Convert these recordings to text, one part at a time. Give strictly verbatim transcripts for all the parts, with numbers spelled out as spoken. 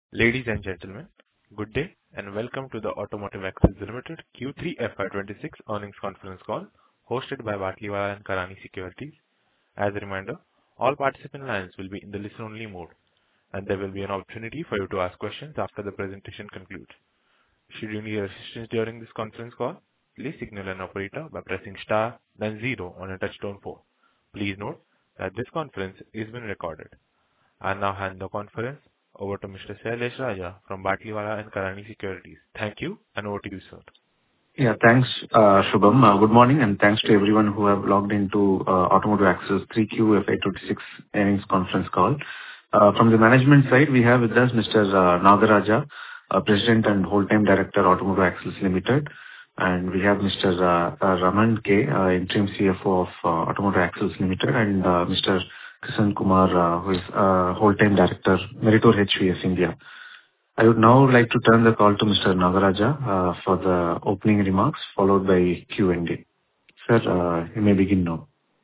Ladies and gentlemen, good day and welcome to the Automotive Axles Limited Q three F Y twenty-six earnings conference call hosted by Batlivala and Karani Securities. As a reminder, all participant lines will be in the listen-only mode, and there will be an opportunity for you to ask questions after the presentation concludes. Should you need assistance during this conference call, please signal an operator by pressing star then zero on a touch-tone phone. Please note that this conference is being recorded. I now hand the conference over to Mister Sailesh Raja from Batlivala and Karani Securities. Thank you, and over to you, sir. Yeah, thanks, uh, Shubham. Uh, good morning, and thanks to everyone who have logged into uh, Automotive Axles three Q F Y twenty-six earnings conference call. Uh, from the management side, we have with us Mister Uh, Nagaraja, uh, President and Whole-Time Director, Automotive Axles Limited, and we have Mister Uh, uh, Raman K, uh, Interim C F O of uh, Automotive Axles Limited, and uh, Mister Kishan Kumar, uh, who is uh, Whole-Time Director, Meritor H V S India. I would now like to turn the call to Mister Nagaraja uh, for the opening remarks, followed by Q and A. Sir, uh, you may begin now.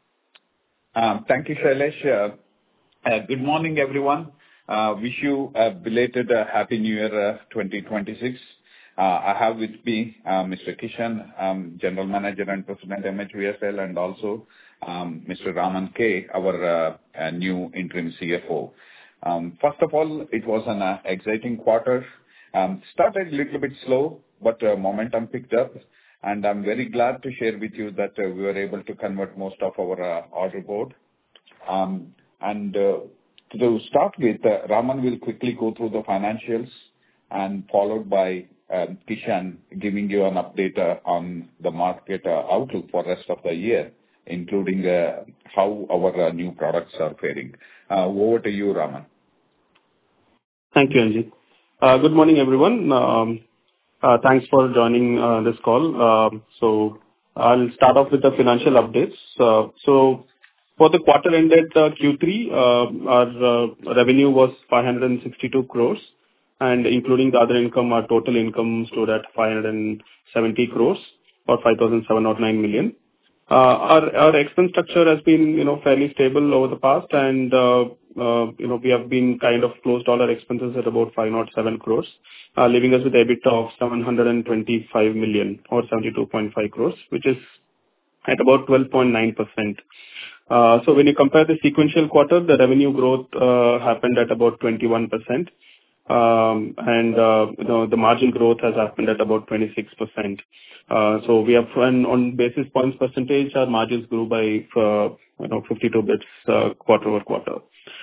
Um, Thank you, Shailesh. Uh, uh, Good morning, everyone. Uh, Wish you a belated uh, Happy New Year uh, twenty twenty-six. Uh, I have with me uh, Mister Kishan, um, General Manager and President, M H V S L, and also um, Mister Raman K, our uh, uh, new interim C F O. Um, First of all, it was an uh, exciting quarter. Um, Started a little bit slow, but uh, momentum picked up, and I'm very glad to share with you that uh, we were able to convert most of our uh, order board. Um, And uh, to start with, uh, Raman will quickly go through the financials, and followed by um, Kishan giving you an update uh, on the market uh, outlook for rest of the year, including uh, how our uh, new products are faring. Uh, Over to you, Raman. Thank you, Anji. Uh, Good morning, everyone. Um, uh, Thanks for joining uh, this call. Um, So I'll start off with the financial updates. Uh, So for the quarter ended uh, Q three, uh, our uh, revenue was five hundred sixty-two crores, and including the other income, our total income stood at five hundred seventy crores, or five thousand seven hundred nine million. Uh, Our our expense structure has been, you know, fairly stable over the past, and uh, uh, you know, we have been kind of closed all our expenses at about five hundred seven crores, uh, leaving us with EBITDA of seven hundred twenty-five million, or seventy-two point five crores, which is at about twelve point nine percent. Uh, So when you compare the sequential quarter, the revenue growth uh, happened at about twenty-one percent. Um, and uh, you know, the margin growth has happened at about twenty-six percent. Uh, So we have, and on basis points percentage, our margins grew by uh, you know fifty-two bits uh, quarter over quarter.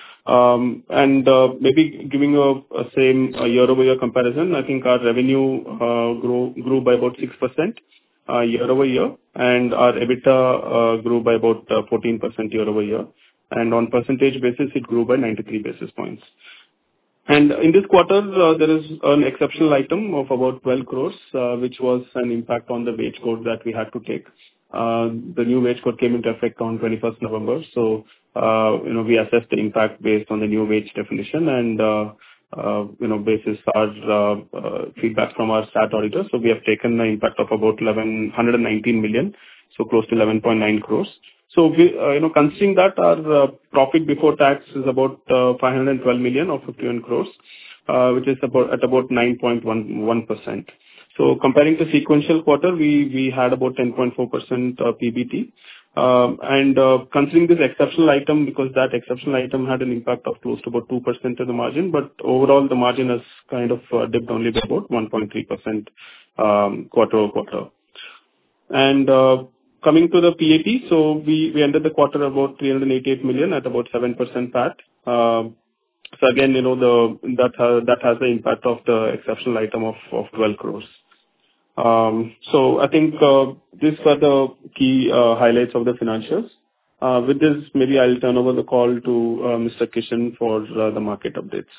Um, And uh, maybe giving a a same uh, year-over-year comparison, I think our revenue uh, grew grew by about six percent uh, year-over-year, and our EBITDA uh, grew by about uh, fourteen percent year-over-year. And on percentage basis, it grew by ninety-three basis points. And in this quarter, uh, there is an exceptional item of about twelve crores, uh, which was an impact on the wage code that we had to take. Uh, The new wage code came into effect on twenty-first November. So, uh, you know, we assessed the impact based on the new wage definition and, uh, uh, you know, basis our uh, uh, feedback from our stat auditor. So we have taken the impact of about eleven hundred nineteen million, so close to eleven point nine crores. So we, uh, you know, considering that, our uh, profit before tax is about uh, five hundred twelve million, or fifty-one crores, uh, which is about at about nine point one percent. So comparing to sequential quarter, we we had about ten point four percent uh, P B T. Um, And uh, considering this exceptional item, because that exceptional item had an impact of close to about two percent to the margin, but overall the margin has kind of uh, dipped only by about one point three percent um, quarter over quarter. And uh, coming to the P A T, so we we ended the quarter about three hundred eighty-eight million at about seven percent P A T. Uh, So again, you know, the that ha- that has the impact of the exceptional item of of twelve crores. Um, So I think uh, these were the key uh, highlights of the financials. Uh, With this, maybe I'll turn over the call to uh, Mister Kishan for uh, the market updates.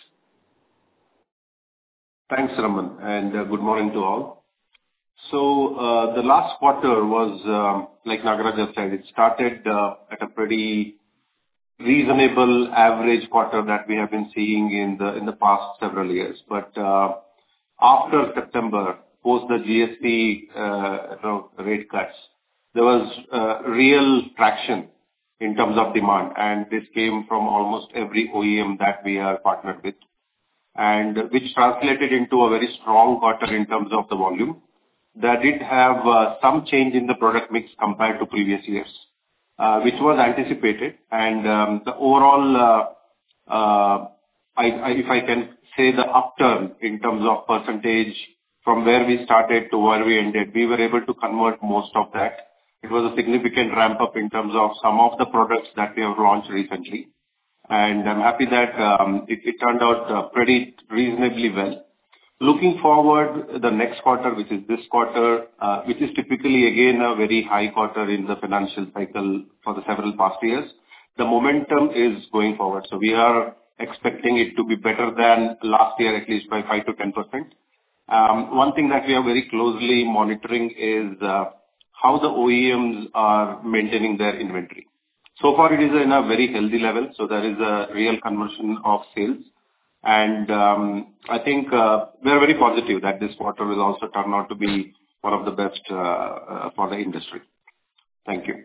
Thanks, Raman, and uh, good morning to all. So uh, the last quarter was, um, like Nagaraja said, it started uh, at a pretty reasonable average quarter that we have been seeing in the in the past several years. But uh, after September, post the G S T uh, you know, rate cuts, there was uh, real traction in terms of demand, and this came from almost every O E M that we are partnered with. and which translated into a very strong quarter in terms of the volume. That did have uh, some change in the product mix compared to previous years, uh, which was anticipated. And um, the overall, uh, uh, I, I, if I can say the upturn in terms of percentage from where we started to where we ended, we were able to convert most of that. It was a significant ramp up in terms of some of the products that we have launched recently. And I'm happy that um, it, it turned out uh, pretty reasonably well. Looking forward, the next quarter, which is this quarter, uh, which is typically again a very high quarter in the financial cycle for the several past years, the momentum is going forward. So we are expecting it to be better than last year, at least by five to ten percent. Um, one thing that we are very closely monitoring is uh, how the O E Ms are maintaining their inventory. So far, it is in a very healthy level, so there is a real conversion of sales. And um, I think uh, we are very positive that this quarter will also turn out to be one of the best uh, uh, for the industry. Thank you.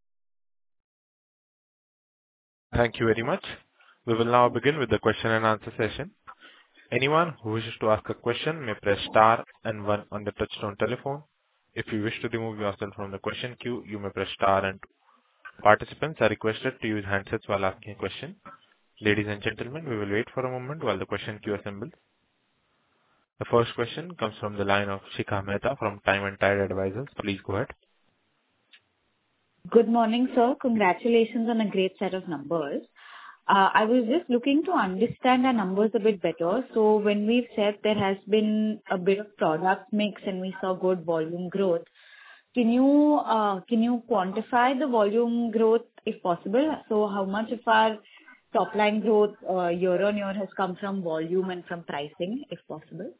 Thank you very much. We will now begin with the question and answer session. Anyone who wishes to ask a question may press star and one on the touchtone telephone. If you wish to remove yourself from the question queue, you may press star and two. Participants are requested to use handsets while asking a question. Ladies and gentlemen, we will wait for a moment while the question queue assembles. The first question comes from the line of Shikha Mehta from Time and Tide Advisors. Please go ahead. Good morning, sir. Congratulations on a great set of numbers. Uh, I was just looking to understand our numbers a bit better. So when we've said there has been a bit of product mix and we saw good volume growth, can you uh, can you quantify the volume growth if possible? So how much of our top line growth uh, year on year has come from volume and from pricing, if possible?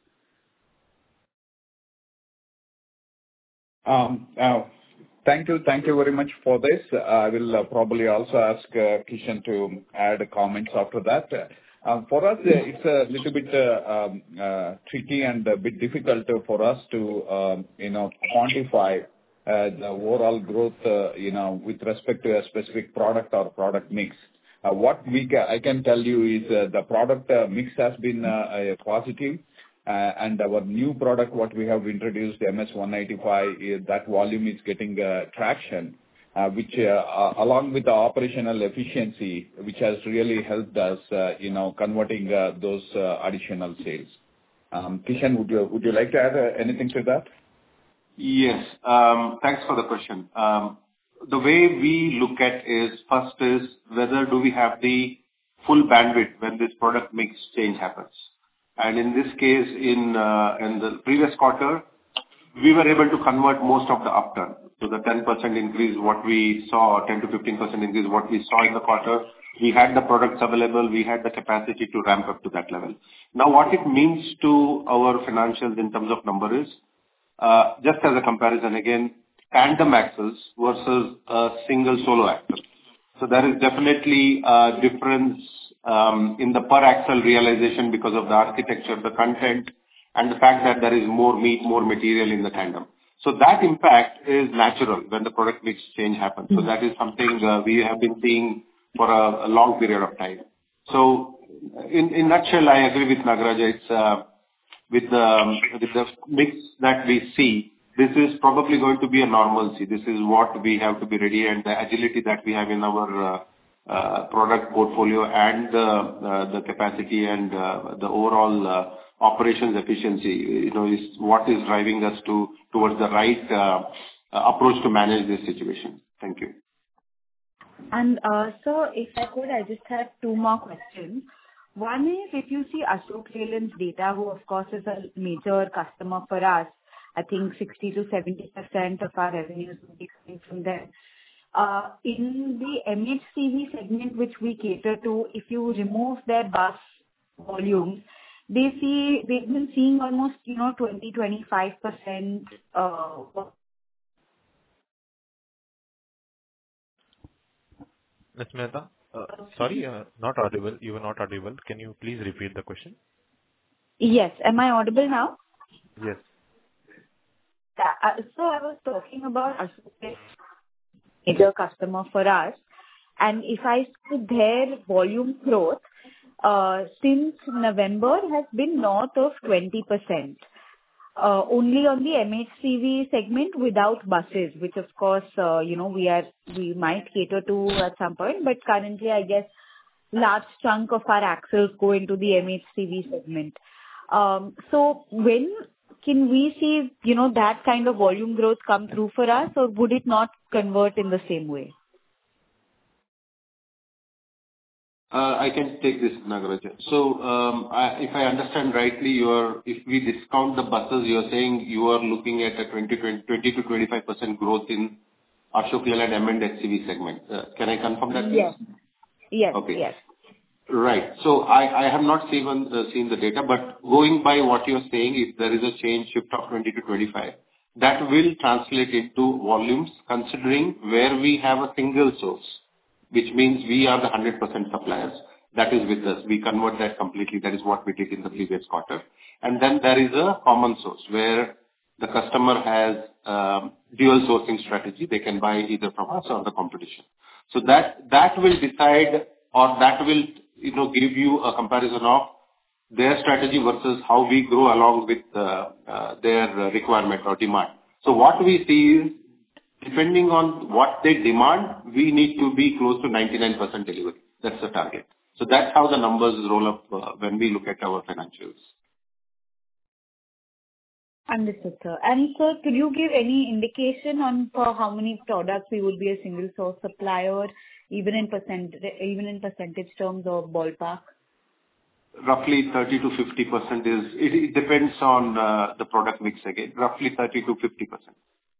Um, uh, thank you. Thank you very much for this. Uh, I will uh, probably also ask uh, Kishan to add comments after that. Uh, for us, uh, it's a little bit uh, um, uh, tricky and a bit difficult for us to, um, you know, quantify uh, the overall growth, uh, you know, with respect to a specific product or product mix. Uh, what we ca- I can tell you is uh, the product uh, mix has been uh, a positive, uh, and our new product, what we have introduced, M S one ninety-five, is that volume is getting uh, traction, uh, which uh, uh, along with the operational efficiency, which has really helped us, uh, you know, converting uh, those uh, additional sales. Um, Kishan, would you would you like to add uh, anything to that? Yes. Um, thanks for the question. Um, The way we look at is, first is whether do we have the full bandwidth when this product mix change happens. And in this case, in uh, in the previous quarter, we were able to convert most of the upturn. So the ten percent increase what we saw, ten to fifteen percent increase what we saw in the quarter, we had the products available, we had the capacity to ramp up to that level. Now, what it means to our financials in terms of number is, uh, just as a comparison again, tandem axles versus a single solo axle. So there is definitely a difference um, in the per axle realization because of the architecture, the content, and the fact that there is more meat, more material in the tandem. So that impact is natural when the product mix change happens. So that is something uh, we have been seeing for a, a long period of time. So in in nutshell, I agree with Nagaraja. It's uh, with the with the mix that we see, this is probably going to be a normalcy. This is what we have to be ready, and the agility that we have in our uh, uh, product portfolio and the uh, the capacity and uh, the overall uh, operations efficiency, you know, is what is driving us to towards the right uh, approach to manage this situation. Thank you. And uh, so if I could, I just have two more questions. One is, if you see Ashok Leyland's data, who of course is a major customer for us, I think sixty to seventy percent of our revenues will be coming from them. Uh, in the M H C V segment, which we cater to, if you remove their bus volumes, they see, they've been seeing almost, you know, twenty, twenty-five percent uh, Miz Mehta, uh, sorry, uh, not audible. You were not audible. Can you please repeat the question? Yes. Am I audible now? Yes. Uh, so I was talking about Ashok, major customer for us, and if I see their volume growth, uh, since November has been north of twenty percent. Uh, only on the M H C V segment without buses, which of course, uh, you know, we are, we might cater to at some point, but currently I guess large chunk of our axles go into the M H C V segment. Um, so when can we see, you know, that kind of volume growth come through for us, or would it not convert in the same way? Uh, I can take this, Nagaraja. So, um, I, if I understand rightly, you are, if we discount the buses, you are saying you are looking at a twenty to twenty-five percent growth in Ashok Leyland M and H C V segment. Uh, Can I confirm that, please? Yes. Yes, Okay. yes. Right. So I, I have not seen, uh, seen the data, but going by what you're saying, if there is a change shift of twenty to twenty-five, that will translate into volumes, considering where we have a single source, which means we are the one hundred percent suppliers. That is with us. We convert that completely. That is what we did in the previous quarter. And then there is a common source, where the customer has um, dual sourcing strategy. They can buy either from us or the competition. So that, that will decide, or that will, you know, give you a comparison of their strategy versus how we grow along with uh, uh, their requirement or demand. So what we see is, depending on what they demand, we need to be close to ninety-nine percent delivery. That's the target. So that's how the numbers roll up uh, when we look at our financials. Understood, sir. And sir, could you give any indication on for how many products we would be a single source supplier, even in percent, even in percentage terms or ballpark? Roughly thirty to fifty percent is, it, it depends on uh, the product mix again, roughly thirty to fifty percent.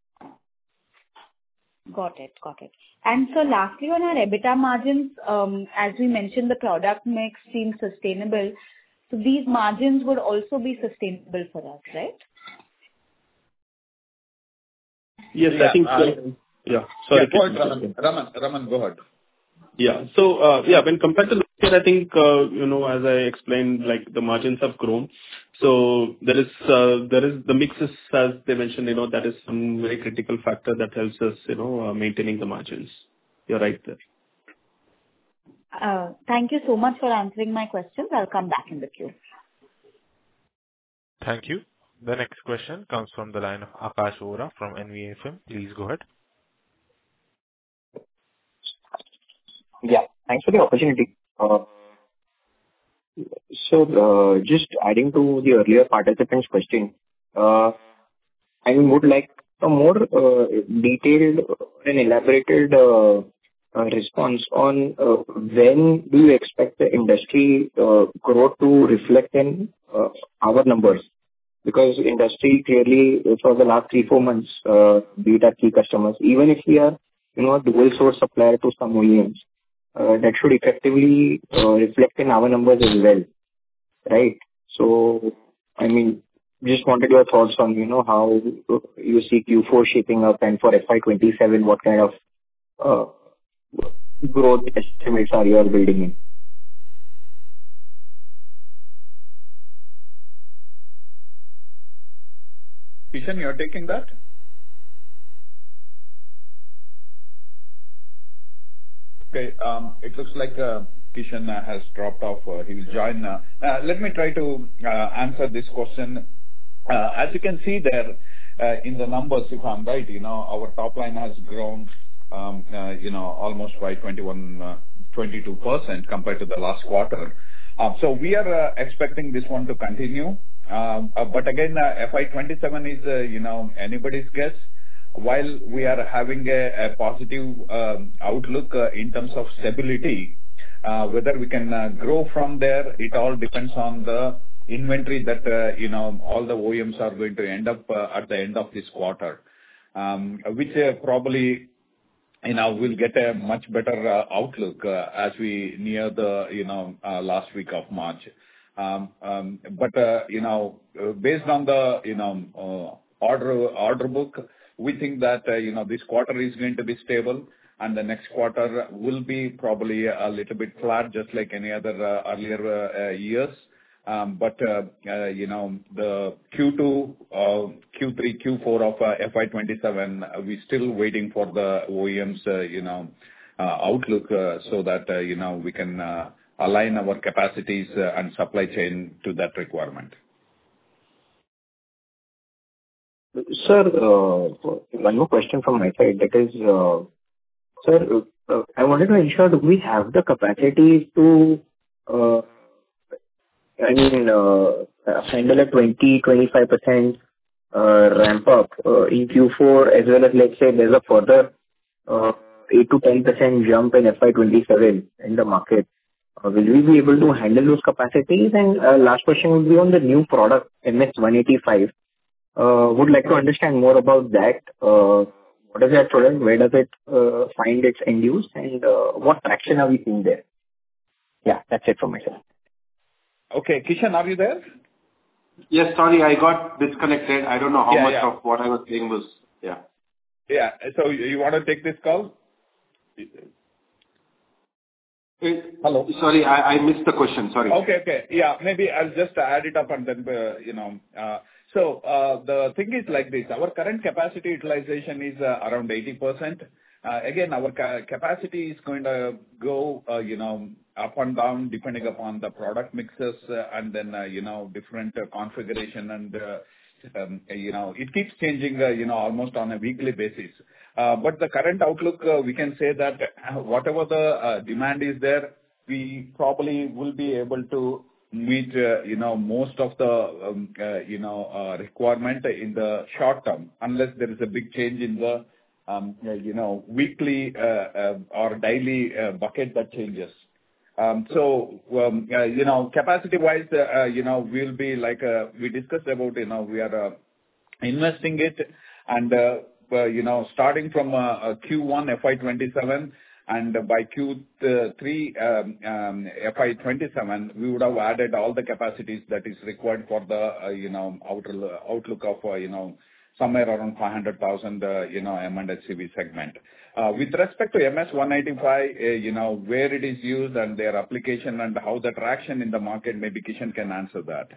Got it. Got it. And so lastly, on our EBITDA margins, um, as we mentioned, the product mix seems sustainable. So these margins would also be sustainable for us, right? Yes, Yeah, I think uh, so. Yeah. Sorry. Yeah, go ahead, Raman. Raman, Raman, go ahead. Yeah. So, uh yeah, when compared to last year, I think, uh, you know, as I explained, like, the margins have grown. So there is, uh there is the mixes, as they mentioned, you know, that is some very critical factor that helps us, you know, uh maintaining the margins. You're right there. Uh, Thank you so much for answering my questions. I'll come back in the queue. Thank you. The next question comes from the line of Akash Vora from N V F M. Please go ahead. Yeah, thanks for the opportunity. Uh, So, uh, just adding to the earlier participant's question, uh, I would like a more uh, detailed and elaborated uh, uh, response on uh, when do you expect the industry uh, growth to reflect in uh, our numbers? Because industry clearly for the last three, four months, uh, be it our key customers, even if we are, you know, a dual source supplier to some O E Ms, uh, that should effectively uh, reflect in our numbers as well, right? So, I mean, just wanted your thoughts on, you know, how you see Q four shaping up, and for F Y twenty-seven, what kind of uh, growth estimates are you all building in? Kishan, you're taking that? Okay, um, it looks like uh, Kishan uh, has dropped off. Uh, he will join. Uh, uh, let me try to uh, answer this question. Uh, as you can see there uh, in the numbers, if I'm right, you know, our top line has grown, um, uh, you know, almost by twenty-one, uh, twenty-two percent compared to the last quarter. Um, so we are uh, expecting this one to continue. Um, uh, but again, uh, F Y twenty-seven is, uh, you know, anybody's guess. While we are having a, a positive um, outlook uh, in terms of stability, uh, whether we can uh, grow from there, it all depends on the inventory that, uh, you know, all the O E Ms are going to end up uh, at the end of this quarter, um, which uh, probably, you know, we'll get a much better uh, outlook uh, as we near the, you know, uh, last week of March. Um, um, but, uh, you know, uh, based on the, you know, uh, order order book, we think that, uh, you know, this quarter is going to be stable, and the next quarter will be probably a little bit flat, just like any other uh, earlier uh, uh, years. Um, but, uh, uh, you know, the Q two, uh, Q three, Q four of uh, F Y twenty-seven, uh, we're still waiting for the O E Ms, uh, you know, uh, outlook uh, so that, uh, you know, we can uh, align our capacities uh, and supply chain to that requirement. Sir, uh, one more question from my side. That is, uh, sir, uh, I wanted to ensure that we have the capacity to, uh, I mean, uh, handle a twenty to twenty-five percent uh, ramp up uh, in Q four, as well as, let's say, there's a further uh, eight to ten percent jump in F Y twenty-seven in the market. Uh, Will we be able to handle those capacities? And uh, last question would be on the new product, M S one eighty-five. Uh, Would like to understand more about that. Uh, What is that product? Where does it uh, find its end use? And uh, what traction are we seeing there? Yeah, that's it from my side. Okay, Kishan, are you there? Yes, sorry, I got disconnected. I don't know how Yeah, much yeah. of what I was saying was, yeah. Yeah. So you you want to take this call? Hello? Sorry, I, I missed the question. Sorry. Okay, okay. Yeah, maybe I'll just add it up and then, uh, you know. Uh, so uh, the thing is like this. Our current capacity utilization is uh, around eighty percent. Uh, again, our ca- capacity is going to go, uh, you know, up and down depending upon the product mixes uh, and then, uh, you know, different uh, configuration and, uh, um, you know, it keeps changing, uh, you know, almost on a weekly basis. Uh, but the current outlook, uh, we can say that uh, whatever the uh, demand is there, we probably will be able to meet, uh, you know, most of the, um, uh, you know, uh, requirement in the short term, unless there is a big change in the, um, uh, you know, weekly uh, uh, or daily uh, bucket that changes. Um, so, um, uh, you know, capacity-wise, uh, uh, you know, we'll be like, uh, we discussed about, you know, we are uh, investing it and, uh, uh, you know, starting from uh, uh, Q one F Y twenty-seven, and by Q three um, um, F Y twenty-seven, we would have added all the capacities that is required for the, uh, you know, outer, outlook of, uh, you know, somewhere around five hundred thousand, uh, you know, M and H C V segment. Uh, with respect to M S one eighty-five, uh, you know, where it is used and their application and how the traction in the market, maybe Kishan can answer that.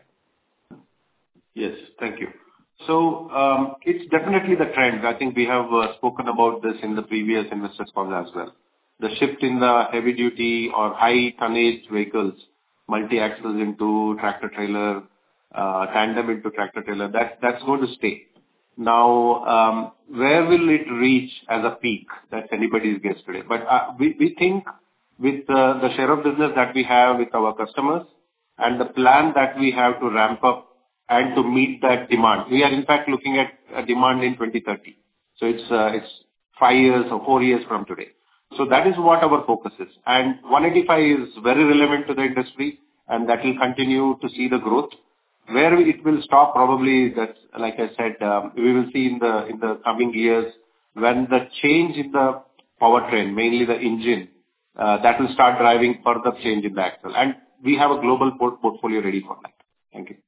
Yes, thank you. So, um, it's definitely the trend. I think we have uh, spoken about this in the previous investors call as well. The shift in the heavy duty or high tonnage vehicles, multi-axles into tractor trailer, uh, tandem into tractor trailer, that, that's going to stay. Now, um, where will it reach as a peak? That's anybody's guess today. But uh, we, we think with uh, the share of business that we have with our customers and the plan that we have to ramp up and to meet that demand, we are in fact looking at a demand in twenty thirty. So it's uh, it's five years or four years from today. So that is what our focus is. And one eighty-five is very relevant to the industry, and that will continue to see the growth. Where it will stop, probably, that's like I said, um, we will see in the in the coming years when the change in the powertrain, mainly the engine, uh, that will start driving further change in the axle. And we have a global port- portfolio ready for that. Thank you.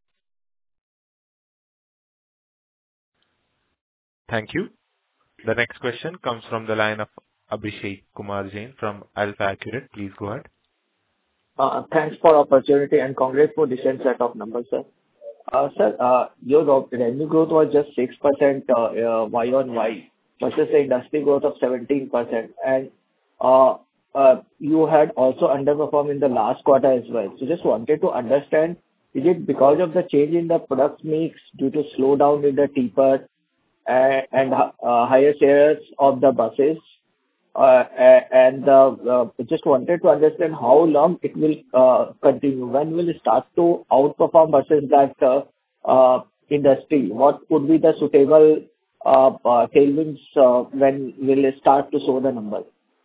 Thank you. The next question comes from the line of Abhishek Kumar Jain from Alpha Accurate. Please go ahead. Uh, Thanks for opportunity and congrats for decent set of numbers, sir. Uh, Sir, uh, your ro- revenue growth was just six percent uh, uh, Y on Y versus the industry growth of seventeen percent. And uh, uh, you had also underperformed in the last quarter as well. So just wanted to understand, is it because of the change in the product mix due to slowdown in the tipper uh, and uh, higher shares of the buses? Uh, a- and uh, uh, just wanted to understand how long it will uh, continue. When will it start to outperform versus that uh, uh, industry? What would be the suitable uh, uh, tailwinds uh, when will it start to show the numbers?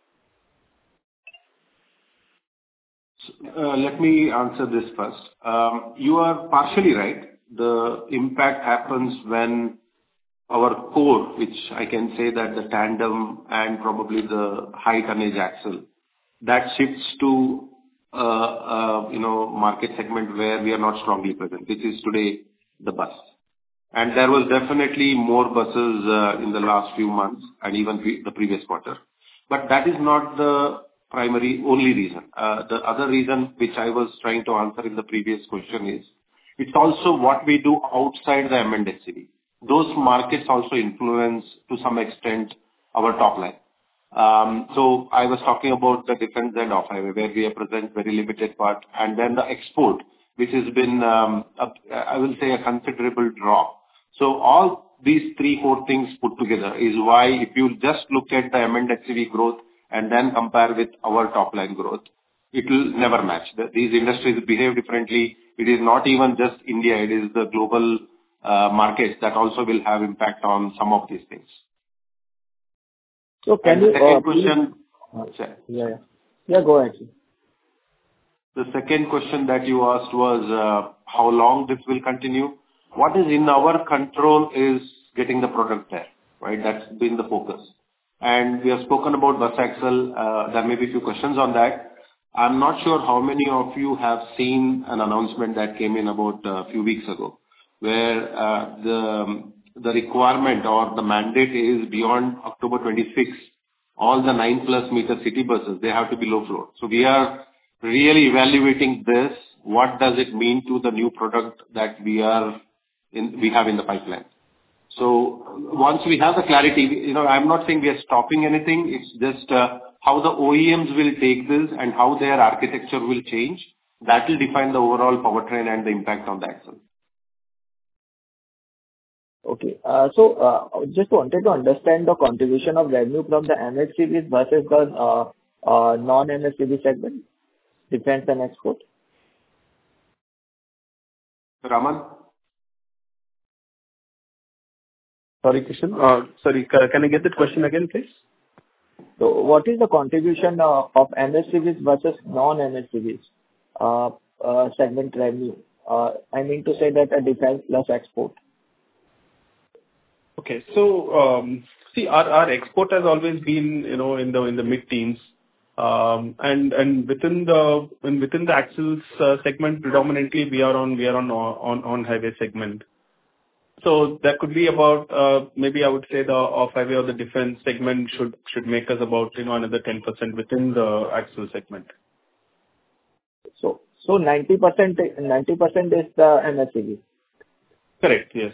Uh, Let me answer this first. Um, You are partially right. The impact happens when our core, which I can say that the tandem and probably the high tonnage axle, that shifts to, uh, uh, you know, market segment where we are not strongly present, which is today the bus. And there was definitely more buses uh, in the last few months and even pre- the previous quarter. But that is not the primary only reason. Uh, The other reason, which I was trying to answer in the previous question, is it's also what we do outside the M and H C V. Those markets also influence, to some extent, our top line. Um, so I was talking about the defense and off-highway, where we are present very limited part, and then the export, which has been, um, a, I will say, a considerable drop. So all these three, four things put together is why if you just look at the M and H C V growth and then compare with our top line growth, it will never match. The, these industries behave differently. It is not even just India, it is the global uh, markets that also will have impact on some of these things. So can and the you... second Uh, question... please, uh, yeah, yeah. Yeah, go ahead. The second question that you asked was uh, how long this will continue. What is in our control is getting the product there, right? That's been the focus. And we have spoken about bus axle. Uh, there may be a few questions on that. I'm not sure how many of you have seen an announcement that came in about a few weeks ago, where uh, the the requirement or the mandate is beyond October twenty-sixth, all the nine plus meter city buses, they have to be low floor. So we are really evaluating this. What does it mean to the new product that we are in, we have in the pipeline? So once we have the clarity, you know, I'm not saying we are stopping anything. It's just uh, how the O E Ms will take this and how their architecture will change. That will define the overall powertrain and the impact on the axle. Okay. Uh, so uh, just wanted to understand the contribution of revenue from the M H C Vs versus the uh, uh, non-M H C V segment, defense and export. Raman? Sorry, Kishan. Uh, sorry, ca- can I get that question again, please? So what is the contribution uh, of M H C Vs versus non-M H C Vs uh, uh, segment revenue? Uh, I mean to say that a defense plus export. Okay. So, um, see, our, our export has always been, you know, in the, in the mid-teens. Um, and, and within the, and within the axles uh, segment, predominantly we are on, we are on, on, on highway segment. So that could be about, uh, maybe I would say the off-highway or the defense segment should, should make us about, you know, another ten percent within the axle segment. So, so ninety percent, ninety percent is the M H C V. Correct. Yes.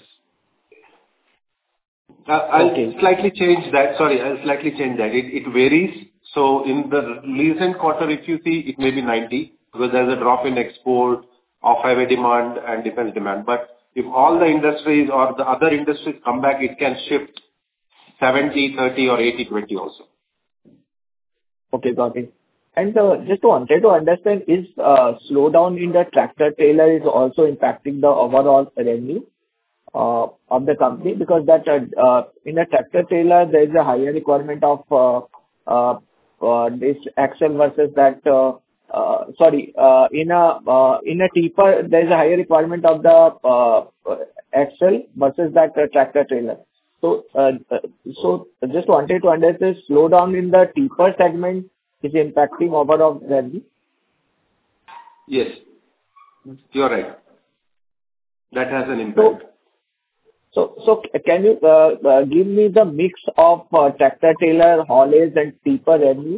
Uh, I'll Okay. slightly change that. Sorry, I'll slightly change that. It it varies. So in the recent quarter, if you see, it may be ninety, because there's a drop in export, off-highway demand and defense demand. But if all the industries or the other industries come back, it can shift seventy thirty or eighty twenty also. Okay, got it. And uh, just wanted to understand, is uh, slowdown in the tractor trailer is also impacting the overall revenue uh, of the company? Because that uh, uh, in a tractor trailer, there is a higher requirement of uh, uh, uh, this axle versus that. Uh, uh, sorry, uh, in a uh, in a tipper, there is a higher requirement of the uh, axle versus that uh, tractor trailer. So, uh, uh, so just wanted to understand, slowdown in the tipper segment is impacting overall revenue? Yes, you're right. That has an impact. So, so, so can you uh, uh, give me the mix of uh, tractor trailer, haulage and tipper revenue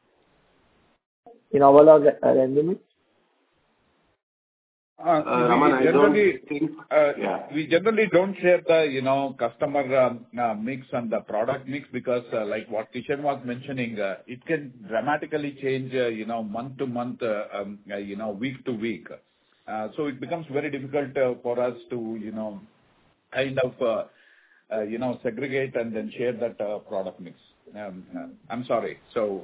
in overall re- uh, revenue mix? Uh, Uh, we Raman, I generally, don't think... uh, Yeah. we generally don't share the, you know, customer um, uh, mix and the product mix because, uh, like what Kishan was mentioning, uh, it can dramatically change, uh, you know, month to month, uh, um, uh, you know, week to week. Uh, So it becomes very difficult uh, for us to, you know, kind of, uh, uh, you know, segregate and then share that uh, product mix. Um, uh, I'm sorry. So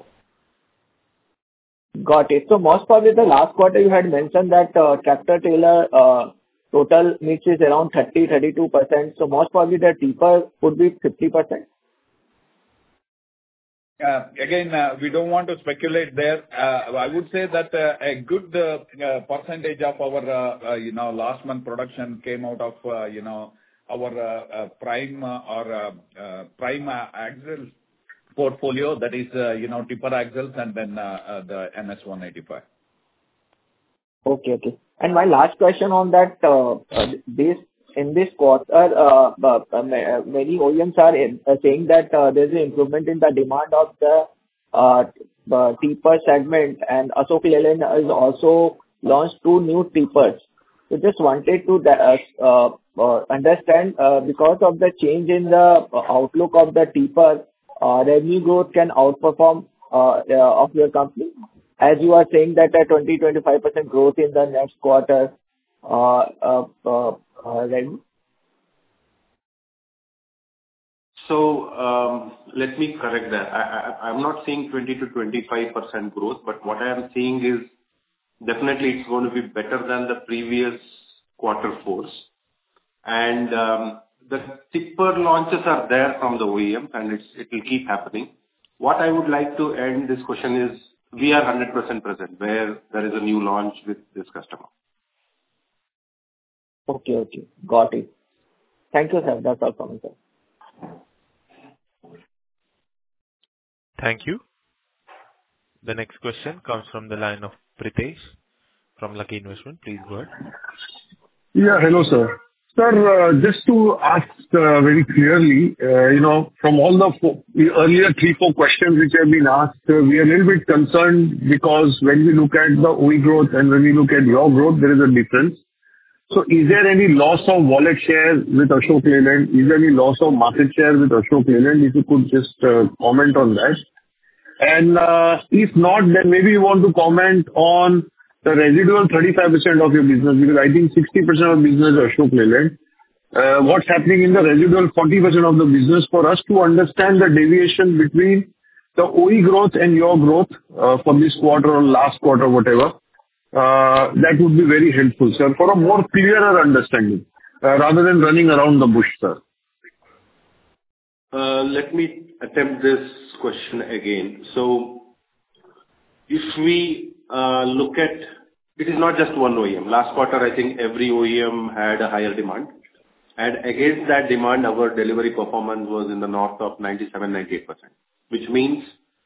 Got it. So most probably the last quarter you had mentioned that uh, tractor trailer uh, total mix is around thirty to thirty-two percent. So most probably the tipper would be fifty percent. Uh Again, uh we don't want to speculate there. Uh I would say that uh a good uh uh percentage of our, uh uh you know, last month production came out of, uh you know, our uh uh prime uh or uh uh prime uh axle portfolio, that is, uh you know, tipper axles and then uh uh the M S one eighty-five. Okay, okay. And my last question on that, uh, uh, this in this quarter, uh, uh, uh, ma- many O E Ms are in- uh, saying that uh, there's an improvement in the demand of the uh, the tipper segment, and Ashok Leyland has also launched two new tippers. So just wanted to uh, uh, uh, understand, uh, because of the change in the uh, outlook of the tipper, uh, revenue growth can outperform uh, uh, of your company? As you are saying that a twenty to twenty-five percent growth in the next quarter uh, uh, uh, uh, revenue. So um, let me correct that. I, I, I'm not saying twenty to twenty-five percent growth, but what I am saying is definitely it's going to be better than the previous quarter fours. And um, the tipper launches are there from the O E M, and it's, it will keep happening. What I would like to end this question is, we are one hundred percent present where there is a new launch with this customer. Okay, okay. Got it. Thank you, sir. That's all from me, sir. Thank you. The next question comes from the line of Pritesh from Lucky Investment. Please go ahead. Yeah, hello, sir. Sir, uh, just to ask uh, very clearly, uh, you know, from all the four, the earlier three, four questions which have been asked, uh, we are a little bit concerned because when we look at the O E growth and when we look at your growth, there is a difference. So is there any loss of wallet share with Ashok Leyland? Is there any loss of market share with Ashok Leyland? If you could just uh, comment on that. And uh, if not, then maybe you want to comment on the residual thirty-five percent of your business, because I think sixty percent of business is Ashok Leyland. Uh, what's happening in the residual forty percent of the business for us to understand the deviation between the O E growth and your growth uh, for this quarter or last quarter, whatever. Uh, that would be very helpful, sir, for a more clearer understanding, uh, rather than running around the bush, sir. Uh, let me attempt this question again. So, if we uh, look at, it is not just one O E M. Last quarter, I think every O E M had a higher demand. And against that demand, our delivery performance was in the north of ninety-seven, ninety-eight percent, which means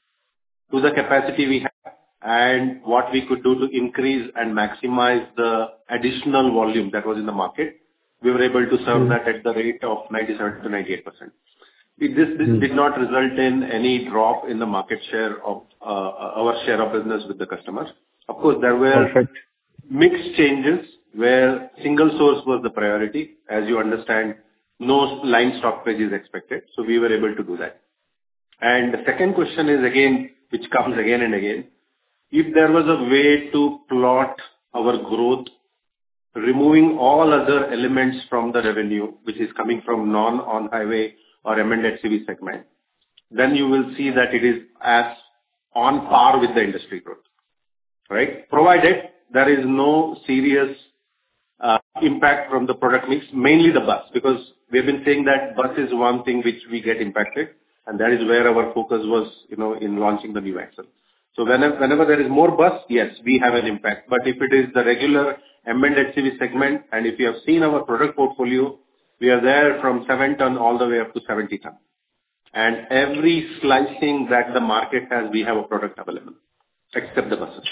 to the capacity we have and what we could do to increase and maximize the additional volume that was in the market, we were able to serve mm. that at the rate of ninety-seven to ninety-eight percent. This, this mm. did not result in any drop in the market share of uh, our share of business with the customers. Of course, there were Perfect. mixed changes where single source was the priority. As you understand, no line stoppage is expected, so we were able to do that. And the second question is again, which comes again and again, if there was a way to plot our growth, removing all other elements from the revenue, which is coming from non-on-highway or M and H C V segment, then you will see that it is as on par with the industry growth, right? Provided there is no serious uh, impact from the product mix, mainly the bus, because we have been saying that bus is one thing which we get impacted, and that is where our focus was, you know, in launching the new axle. So whenever, whenever there is more bus, yes, we have an impact. But if it is the regular M and H C V segment, and if you have seen our product portfolio, we are there from seven ton all the way up to seventy ton. And every slicing that the market has, we have a product available, except the buses.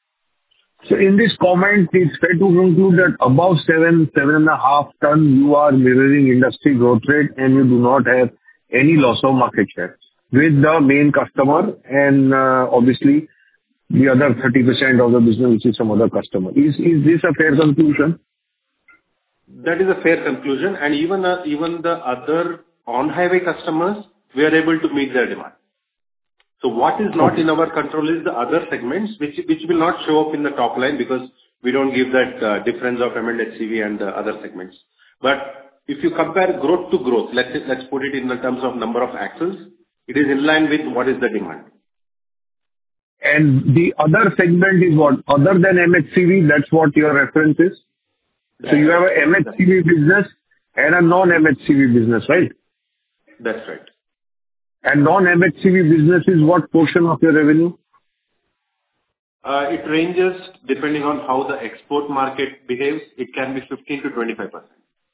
So in this comment, it's fair to conclude that above seven, seven and a half ton, you are mirroring industry growth rate and you do not have any loss of market share with the main customer and uh, obviously the other thirty percent of the business, which is some other customer. Is is this a fair conclusion? That is a fair conclusion. And even uh, even the other on-highway customers, we are able to meet their demand. So what is not okay. in our control is the other segments, which which will not show up in the top line because we don't give that uh, difference of M and H C V and the other segments. But if you compare growth to growth, let's let's put it in the terms of number of axles, it is in line with what is the demand. And the other segment is what? Other than M H C V, that's what your reference is? That's so you have a M H C V business and a non-M H C V business, right? That's right. And non-M H C V business is what portion of your revenue? Uh, it ranges depending on how the export market behaves. It can be fifteen to twenty-five percent.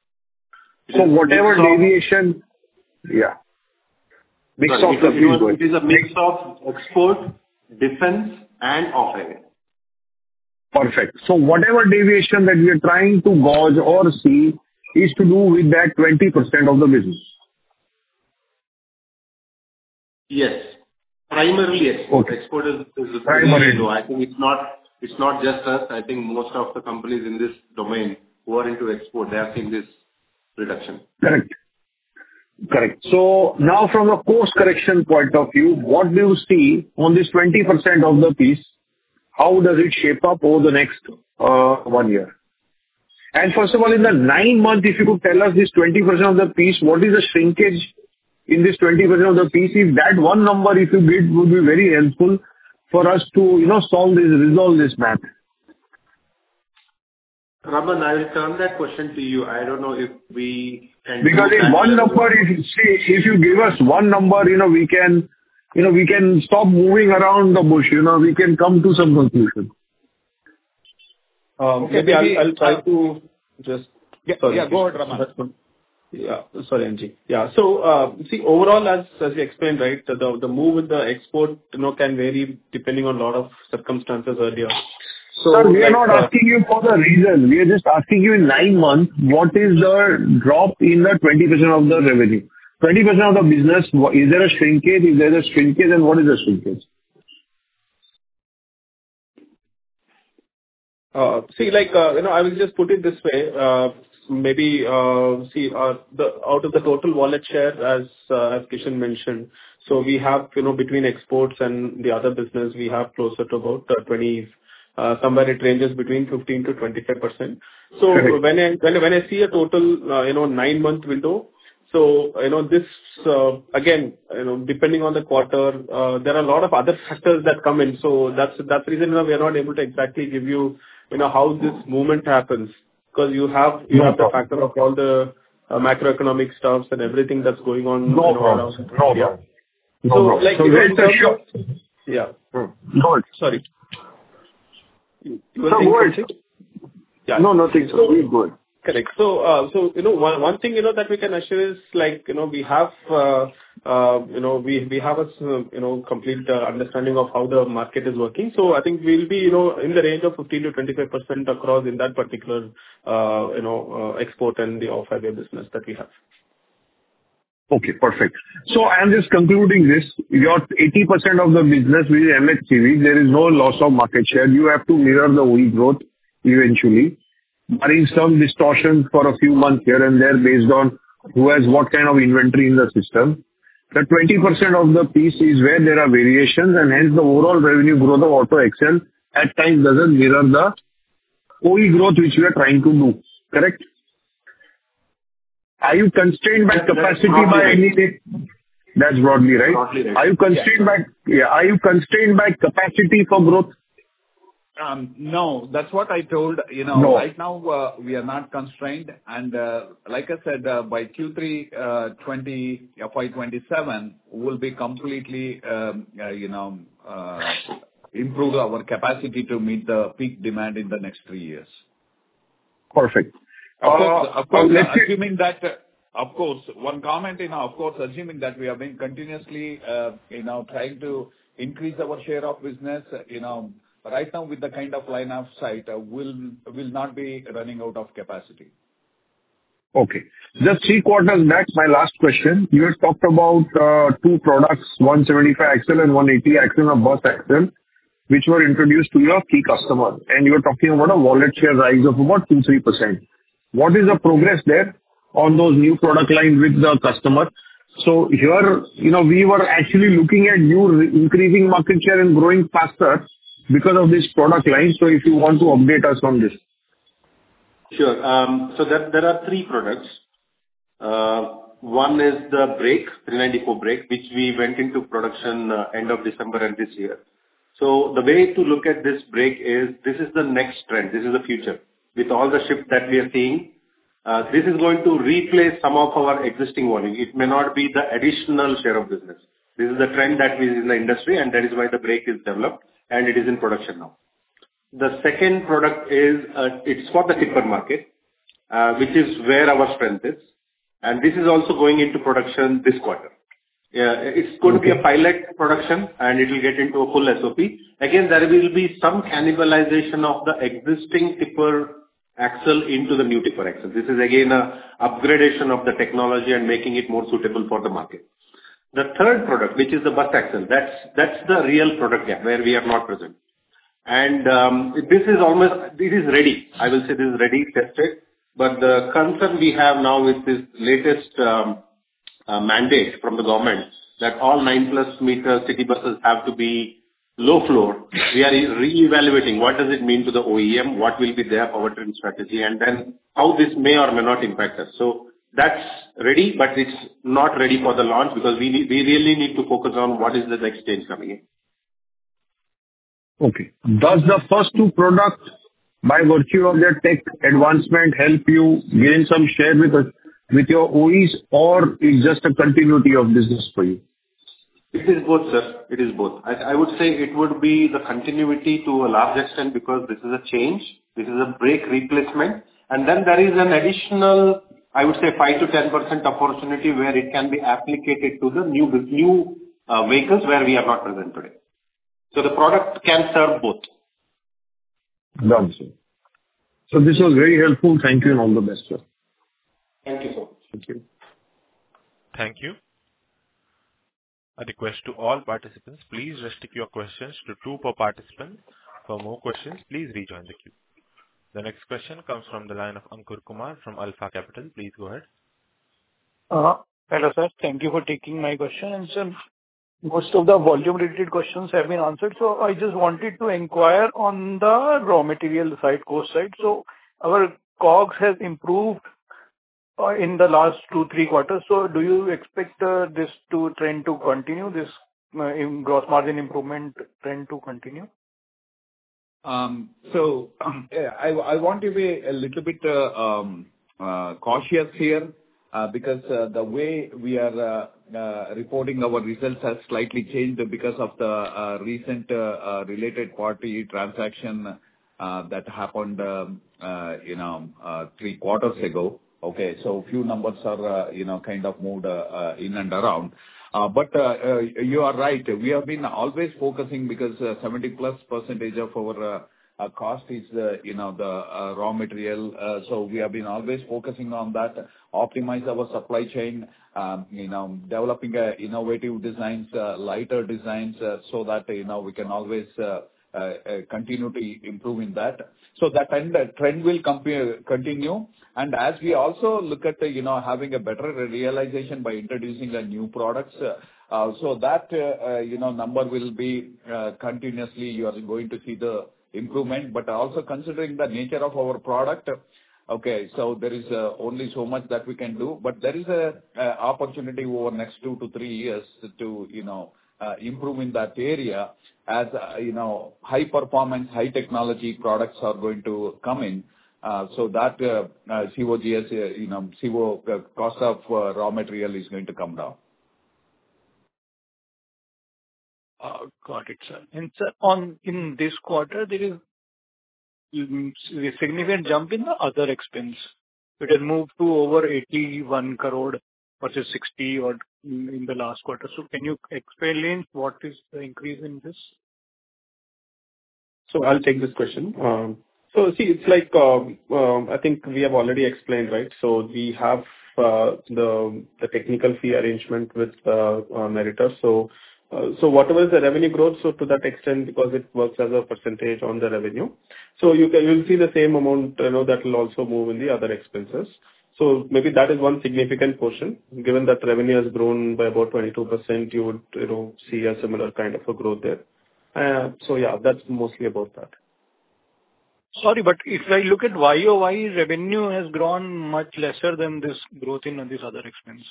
So whatever deviation, yeah. Mix Sorry, of the two. It is a mix of export, defense, and off-highway. Perfect. So whatever deviation that we are trying to gauge or see is to do with that twenty percent of the business. Yes. Primarily export. Okay. Export is, is Primarily. low. I think it's not, it's not just us. I think most of the companies in this domain who are into export, they have seen this reduction. Correct. Correct. So now from a course correction point of view, what do you see on this twenty percent of the piece? How does it shape up over the next uh, one year? And first of all, in the nine months, if you could tell us this twenty percent of the piece, what is the shrinkage in this twenty percent of the piece? If that one number, if you give, would be very helpful for us to, you know, solve this, resolve this math. Raman, I will turn that question to you. I don't know if we can. Because if one number, if you see, if you give us one number, you know, we can, you know, we can stop moving around the bush, you know, we can come to some conclusion. Um, Okay, maybe maybe, I'll, I'll try uh, to just... Yeah, sorry, yeah, go ahead, Raman. That's good. Yeah, sorry, Anji. Yeah. So, uh, see, overall, as as you explained, right, the the move with the export, you know, can vary depending on a lot of circumstances earlier. So, Sir, we are like, not uh, asking you for the reason. We are just asking you in nine months, what is the drop in the twenty percent of the revenue? twenty percent of the business, wha- is there a shrinkage? Is there a shrinkage, and what is the shrinkage? Uh See, like, uh, you know, I will just put it this way. Uh Maybe, uh see, uh the out of the total wallet share, as uh, as Kishan mentioned, so we have, you know, between exports and the other business, we have closer to about uh twenty, uh somewhere it ranges between fifteen to twenty-five percent. So Correct. when I when I when I see a total, uh, you know, nine-month window, so, you know, this, uh again, you know, depending on the quarter, uh there are a lot of other factors that come in. So that's that's the reason, you know, we are not able to exactly give you, you know, how this movement happens. Because you have you No have the problem. factor of all the uh macroeconomic stuffs and everything that's going on, No you know, problem. around No India. problem. No So, problem. like, So you know, rest in terms assured. of... Yeah. Hmm. Go ahead. Sorry. You you were Sir, saying go ahead. something? Yeah. No, nothing, sir. So, Please go ahead. correct. So, uh, so you know, one one thing, you know, that we can assure is like, you know, we have, uh uh you know, we we have a, s- uh, you know, complete uh understanding of how the market is working. So I think we'll be, you know, in the range of fifteen to twenty-five percent across in that particular, uh you know, uh export and the off-highway business that we have. Okay, perfect. So I'm just concluding this. Your eighty percent of the business with M H C V, there is no loss of market share. You have to mirror the O E growth eventually, barring some distortions for a few months here and there based on who has what kind of inventory in the system. The twenty percent of the piece is where there are variations, and hence the overall revenue growth of Auto Excel at times doesn't mirror the O E growth which we are trying to do. Correct? Are you constrained by That- that's capacity broadly by right. anything? That's broadly right. Broadly right. Are you constrained by, yeah, are you constrained by capacity for growth? Um, No, that's what I told. You know, No. right now, uh we are not constrained. And, uh like I said, uh by Q three uh twenty, F Y twenty-seven, we'll be completely, um uh, you know, uh improve our capacity to meet the peak demand in the next three years. Perfect. Of course, Uh, of course, uh, let's say- assuming that, uh, of course, one comment, you know, of course, assuming that we have been continuously, uh, you know, trying to increase our share of business, uh, you know, right now with the kind of line of sight, uh, we'll will not be running out of capacity. Okay. Just three quarters back, my last question. You had talked about uh, two products, one seventy-five axle and one eighty axle of bus axle, which were introduced to your key customer, and you were talking about a wallet share rise of about two to three percent. What is the progress there on those new product lines with the customer? So here, you know, we were actually looking at you re- increasing market share and growing faster because of this product line. So if you want to update us on this. Sure. Um, So there there are three products. Uh, One is the brake, three ninety-four brake, which we went into production uh, end of December and this year. So the way to look at this brake is, this is the next trend, this is the future. With all the shift that we are seeing, uh, this is going to replace some of our existing volume. It may not be the additional share of business. This is the trend that is in the industry, and that is why the brake is developed, and it is in production now. The second product is, uh, it's for the tipper market, uh, which is where our strength is, and this is also going into production this quarter. Yeah, it's going to be a pilot production, and it will get into a full S O P. Again, there will be some cannibalization of the existing tipper axle into the new tipper axle. This is again a upgradation of the technology and making it more suitable for the market. The third product, which is the bus axle, that's that's the real product gap where we are not present. And um, this is almost, it is ready. I will say this is ready, tested. But the concern we have now with this latest um, uh, mandate from the government that all nine plus meter city buses have to be low floor, we are re-evaluating what does it mean to the O E M, what will be their powertrain strategy, and then how this may or may not impact us. So that's ready, but it's not ready for the launch because we need, we really need to focus on what is the next change coming in. Okay. Does the first two products, by virtue of their tech advancement, help you gain some share with us, with your O Es, or is just a continuity of business for you? It is both, sir. It is both. I, I would say it would be the continuity to a large extent because this is a change, this is a brake replacement, and then there is an additional, I would say five to ten percent opportunity where it can be applicated to the new, new uh, vehicles where we are not present today. So the product can serve both. Done, sir. So this was very helpful. Thank you and all the best, sir. Thank you so much. Thank you. Thank you. A request to all participants, please restrict your questions to two per participant. For more questions, please rejoin the queue. The next question comes from the line of Ankur Kumar from Alpha Capital. Please go ahead. Uh, hello, sir. Thank you for taking my question. And sir, most of the volume-related questions have been answered. So I just wanted to inquire on the raw material side, cost side. So our C O G S has improved uh, in the last two, three quarters. So do you expect uh, this to trend to continue, this uh, in gross margin improvement trend to continue? Um, so yeah, I, I want to be a little bit uh, um, uh, cautious here uh, because uh, the way we are uh, uh, reporting our results has slightly changed because of the uh, recent uh, uh, related party transaction uh, that happened, um, uh, you know, uh, three quarters ago. Okay, so few numbers are, uh, you know, kind of moved uh, uh, in and around. Uh, But uh, uh, you are right. We have been always focusing because uh, seventy plus percentage of our uh, uh, cost is, uh, you know, the uh, raw material. Uh, So we have been always focusing on that, optimize our supply chain, um, you know, developing uh, innovative designs, uh, lighter designs, uh, so that, you know, we can always uh, uh, uh, continue to improve in that. So that trend, uh, trend will compu- continue. And as we also look at, uh, you know, having a better realization by introducing uh, new products, uh, uh, so that, uh, uh, you know, number will be uh, continuously, you are going to see the improvement, but also considering the nature of our product, okay, so there is uh, only so much that we can do, but there is a, a opportunity over next two to three years to, you know, uh, improve in that area as, uh, you know, high performance, high technology products are going to come in. Uh, so that uh, uh, C O G S, uh, you know, C O uh, cost of uh, raw material is going to come down. Uh, Got it, sir. And sir, on in this quarter, there is mm, a significant jump in the other expense. It has moved to over eighty-one crore versus sixty or mm, in the last quarter. So can you explain what is the increase in this? So I'll take this question. Um, So see, it's like, um, um, I think we have already explained, right? So we have uh, the the technical fee arrangement with uh, uh, Meritor. So uh, so whatever is the revenue growth, so to that extent, because it works as a percentage on the revenue. So you can, you'll see the same amount, you know, that will also move in the other expenses. So maybe that is one significant portion. Given that revenue has grown by about twenty-two percent, you would, you know, see a similar kind of a growth there. Uh, So yeah, that's mostly about that. Sorry, but if I look at Y O Y, revenue has grown much lesser than this growth in this other expense.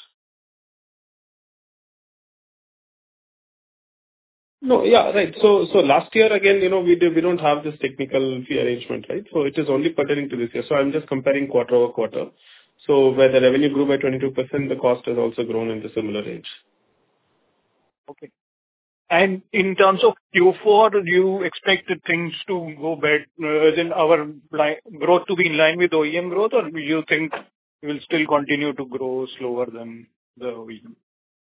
No, yeah, right. So, so last year again, you know, we did, we don't have this technical fee arrangement, right? So it is only pertaining to this year. So I'm just comparing quarter over quarter. So where the revenue grew by twenty-two percent, the cost has also grown in the similar range. Okay. And in terms of Q four, do you expect the things to go back, uh, as in our li- growth to be in line with O E M growth, or do you think we will still continue to grow slower than the O E M?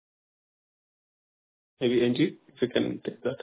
Maybe Angie, if you can take that.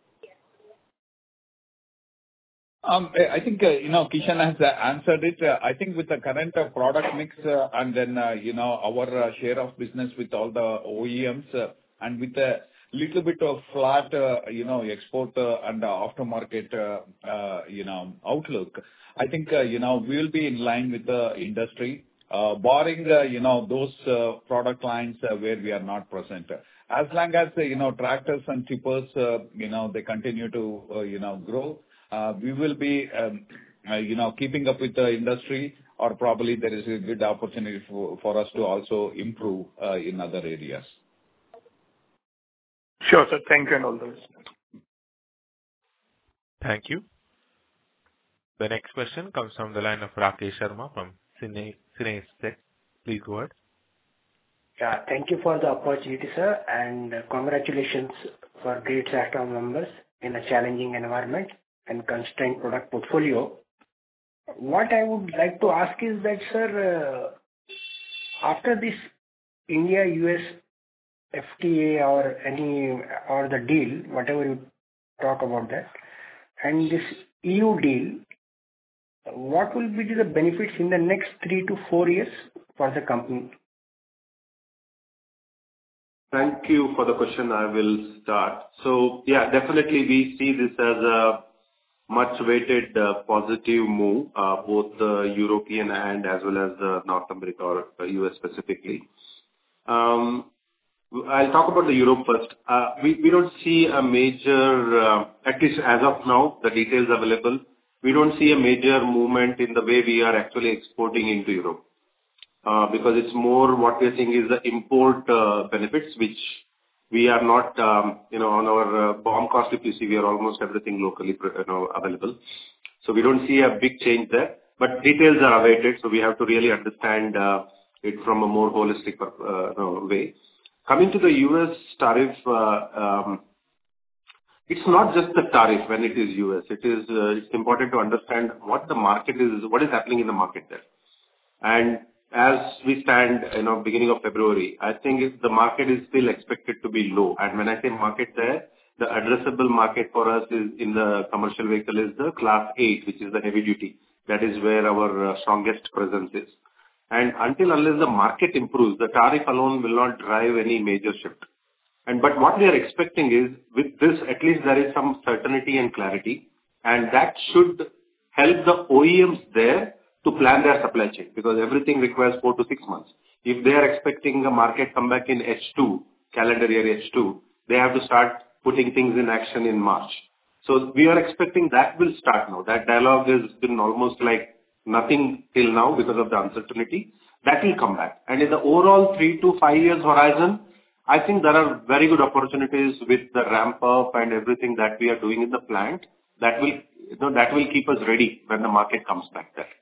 Um, I I think, uh, you know, Kishan has uh, answered it. Uh, I think with the current uh, product mix, uh, and then, uh, you know, our uh, share of business with all the O E Ms, uh, and with a little bit of flat, uh, you know, export uh, and uh, aftermarket, uh, uh, you know, outlook, I think, uh, you know, we will be in line with the industry. uh, barring uh, you know those uh, product lines uh, where we are not present. As long as uh, you know tractors and tippers, uh, you know they continue to uh, you know grow, uh, we will be um, uh, you know keeping up with the industry, or probably there is a good opportunity for, for us to also improve uh, in other areas. Sure, sir. Thank you and all the best. Thank you. The next question comes from the line of Rakesh Sharma from Cine Cinestech. Please go ahead. Yeah, thank you for the opportunity, sir, and congratulations for great set of numbers in a challenging environment and constrained product portfolio. What I would like to ask is that, sir, uh, after this India-U S F T A or any or the deal, whatever you talk about that, and this E U deal, what will be the benefits in the next three to four years for the company? Thank you for the question. I will start. So yeah, definitely we see this as a much-awaited uh, positive move, uh, both the European and as well as the North America or uh, U S specifically. Um, I'll talk about the Europe first. Uh, we, we don't see a major, uh, at least as of now, the details available, we don't see a major movement in the way we are actually exporting into Europe. Uh, because it's more what we are seeing is the import uh, benefits, which we are not, um, you know, on our uh, BOM cost, if you see, we are almost everything locally you know, available. So we don't see a big change there, but details are awaited, so we have to really understand uh, it from a more holistic uh, you know, way. Coming to the U S tariff, uh, um, it's not just the tariff when it is U S. It is uh, it's important to understand what the market is, what is happening in the market there. And as we stand, you know, beginning of February, I think the market is still expected to be low. And when I say market there, the addressable market for us is in the commercial vehicle is the class eight, which is the heavy duty. That is where our uh, strongest presence is. And until unless the market improves, the tariff alone will not drive any major shift. And but what we are expecting is, with this, at least there is some certainty and clarity, and that should help the O E Ms there to plan their supply chain, because everything requires four to six months. If they are expecting a market comeback in H two, calendar year H two, they have to start putting things in action in March. So we are expecting that will start now. That dialogue has been almost like nothing till now because of the uncertainty. That will come back. And in the overall three to five years horizon, I think there are very good opportunities with the ramp up and everything that we are doing in the plant that will, you know, that will keep us ready when the market comes back there.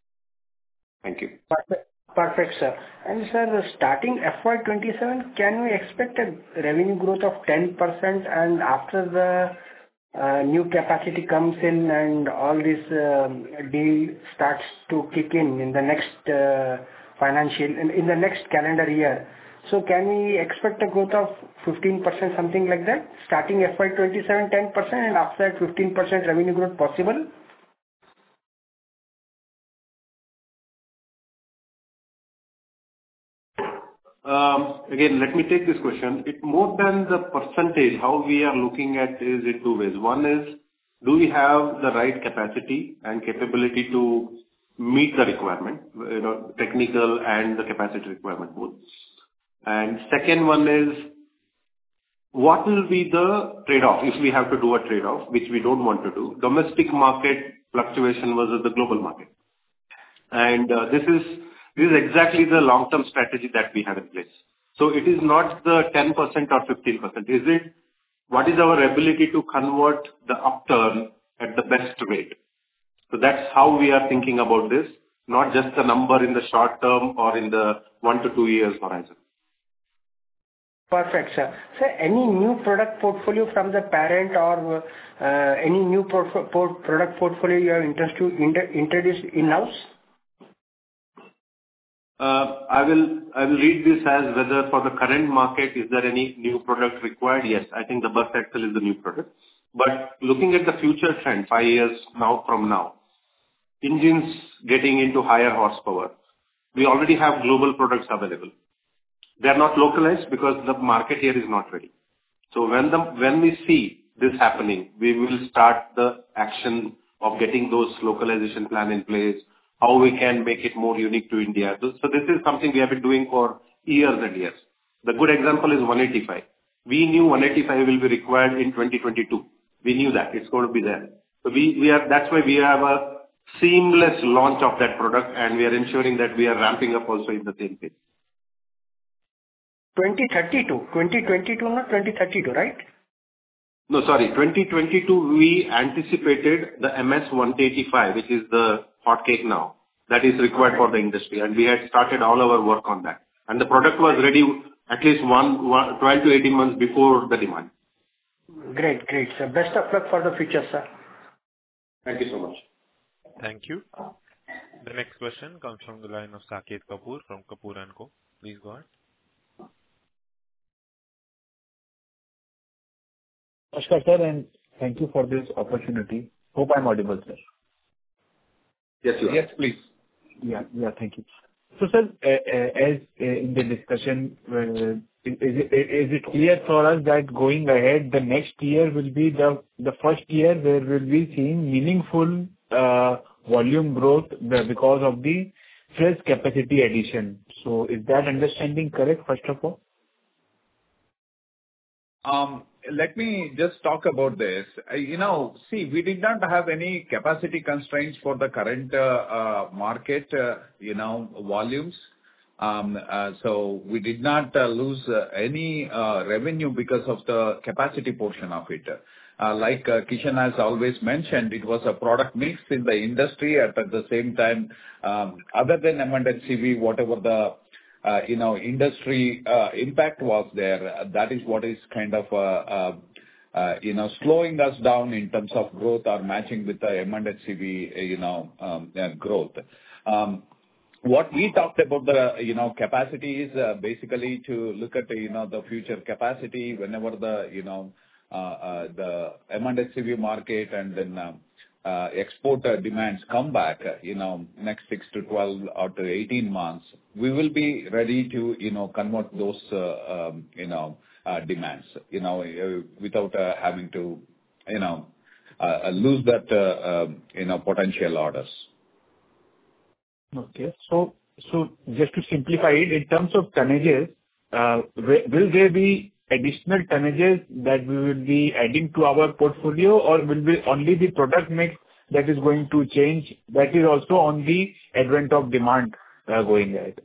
Thank you. Perfect, perfect, sir. And sir, starting F Y twenty-seven, can we expect a revenue growth of ten percent, and after the uh, new capacity comes in and all this uh, deal starts to kick in in the next uh, financial, in, in the next calendar year? So can we expect a growth of fifteen percent, something like that? Starting F Y twenty-seven, ten percent, and after that fifteen percent revenue growth possible? Um, Again, let me take this question. It more than the percentage, how we are looking at is in two ways. One is, do we have the right capacity and capability to meet the requirement, you know, technical and the capacity requirement both? And second one is, what will be the trade-off if we have to do a trade-off, which we don't want to do, domestic market fluctuation versus the global market? And uh, this is this is exactly the long-term strategy that we have in place. So it is not the ten percent or fifteen percent. Is it what is our ability to convert the upturn at the best rate? So that's how we are thinking about this, not just the number in the short term or in the one to two years horizon. Perfect, sir. Sir, any new product portfolio from the parent or uh, any new por- por- product portfolio you are interested to inter- introduce in-house? Uh, I will I will read this as whether for the current market, is there any new product required? Yes, I think the bus axle is the new product. But looking at the future trend, five years now from now, engines getting into higher horsepower, we already have global products available. They are not localized because the market here is not ready. So when the when we see this happening, we will start the action of getting those localization plan in place, how we can make it more unique to India. So so this is something we have been doing for years and years. The good example is one eighty-five. We knew one eighty-five will be required in twenty twenty-two. We knew that it's going to be there. So we we are that's why we have a seamless launch of that product, and we are ensuring that we are ramping up also in the same pace. twenty thirty-two. twenty twenty-two, not twenty thirty-two, right? No, sorry. twenty twenty-two, we anticipated the M S one eighty-five, which is the hot cake now, that is required for the industry, and we had started all our work on that. And the product was ready at least one, one, twelve to eighteen months before the demand. Great, great, sir. Best of luck for the future, sir. Thank you so much. Thank you. The next question comes from the line of Saket Kapoor from Kapoor and Co. Please go ahead. Namaskar, sir, and thank you for this opportunity. Hope I'm audible, sir. Yes, you are. Yes, please. Yeah, yeah, thank you. So, sir, uh, uh, as uh, in the discussion, uh, is, it, is it clear for us that going ahead, the next year will be the the first year where we'll be seeing meaningful uh, volume growth because of the fresh capacity addition? So, is that understanding correct, first of all? Um, Let me just talk about this. Uh, You know, see, we did not have any capacity constraints for the current uh uh market, uh you know, volumes. Um uh So we did not uh lose uh any uh revenue because of the capacity portion of it. Uh Like uh Kishan has always mentioned, it was a product mix in the industry. At the same time, um other than M and C V, whatever the Uh, you know, industry uh, impact was there. Uh, That is what is kind of, uh, uh, uh, you know, slowing us down in terms of growth or matching with the M and C V, uh, you know, um, uh, growth. Um, What we talked about the, you know, capacity is uh, basically to look at, you know, the future capacity whenever the, you know, uh, uh, the M and C V market and then um, uh, export uh, demands come back, uh, you know, next six to twelve or to eighteen months, we will be ready to, you know, convert those, uh, um, you know, uh, demands, you know, uh, without uh, having to, you know, uh, uh, lose that, uh, um, you know, potential orders. Okay. So, so just to simplify it, in terms of tonnages, uh, wi- will there be additional tonnages that we will be adding to our portfolio, or will be only the product mix that is going to change, that is also on the advent of demand uh, going ahead?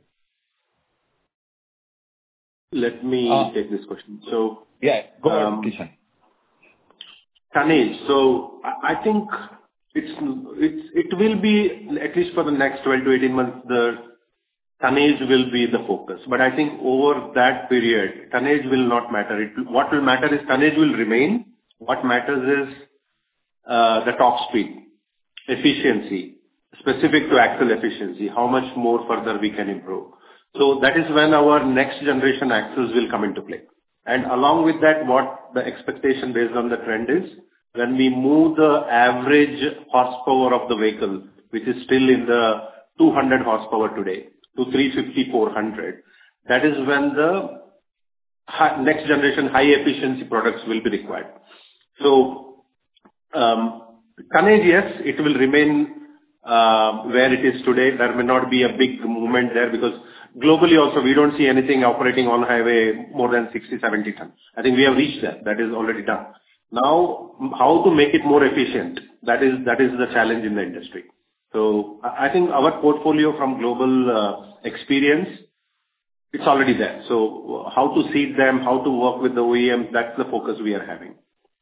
Let me Uh, take this question. So, Yeah, go ahead, um, Kishan. tonnage. So I I think it's it's it will be, at least for the next twelve to eighteen months, the tonnage will be the focus. But I think over that period, tonnage will not matter. It will- What will matter is tonnage will remain. What matters is uh, the top speed, efficiency, specific to axle efficiency, how much more further we can improve. So that is when our next generation axles will come into play. And along with that, what the expectation based on the trend is, when we move the average horsepower of the vehicle, which is still in the two hundred horsepower today, to three fifty, four hundred, that is when the hi- next generation high efficiency products will be required. So, um, tonnage, yes, it will remain uh, where it is today. There may not be a big movement there, because globally also, we don't see anything operating on highway more than sixty, seventy tons. I think we have reached that. That is already done. Now, m- how to make it more efficient? That is, that is the challenge in the industry. So I I think our portfolio from global uh, experience, it's already there. So how to seed them, how to work with the O E Ms, that's the focus we are having.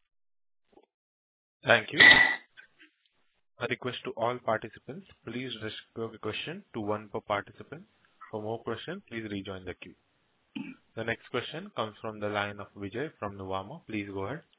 Thank you. A request to all participants, please restrict your question to one per participant. For more questions, please rejoin the queue. The next question comes from the line of Vijay from Nuvama. Please go ahead.